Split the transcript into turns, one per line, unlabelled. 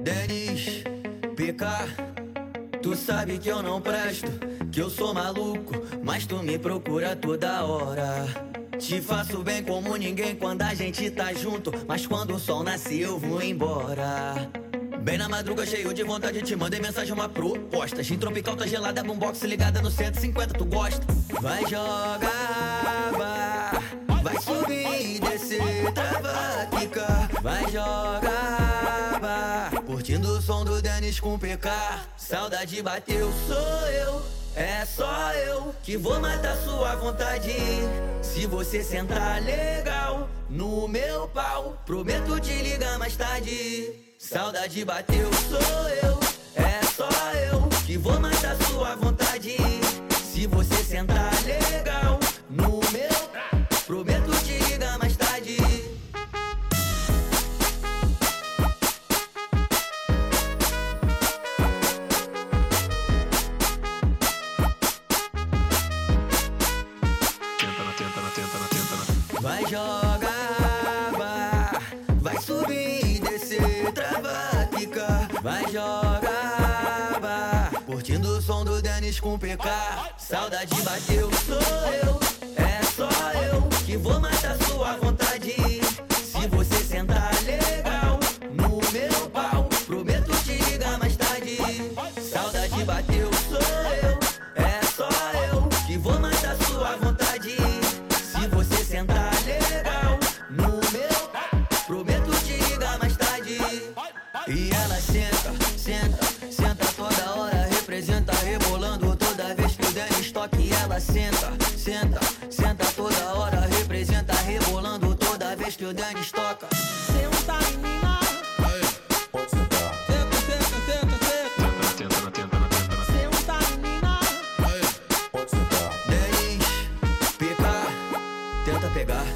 Denis, PK, tu sabe que eu não presto, que eu sou maluco, mas tu me procura toda hora. Te faço bem como ninguém quando a gente tá junto, mas quando o sol nasce eu vou embora. Bem na madruga, cheio de vontade, te mandei mensagem, uma proposta. Gin tropical tá gelada, boombox ligada no 150, tu gosta? Vai jogar, vai subir e descer, trava, quica. Vai jogar, curtindo o som do Denis com PK. Saudade bateu, sou eu, é só eu que vou matar sua vontade. Se você sentar legal no meu pau, prometo te ligar mais tarde. Saudade bateu, sou eu, é só eu que vou matar sua vontade. Se você sentar legal no meu, prometo te ligar mais tarde. Vai jogar, vai subir e descer, trava, quica. Vai jogar, curtindo o som do Denis com PK. Saudade bateu, sou eu, é só eu que vou matar sua vontade. Se você sentar legal no meu pau, prometo te ligar mais tarde. Saudade bateu, sou eu, é só eu que vou matar sua vontade. Se você sentar legal no meu, prometo te ligar mais tarde. E ela senta, senta, senta toda hora, representa rebolando toda vez que o Denis toca. E ela senta, senta, senta toda hora, representa rebolando toda vez que o Denis toca.
Senta, menina.
Pode sentar.
Senta, senta, senta, senta. Senta, menina.
Pode sentar.
Denis, PK, tenta pegar.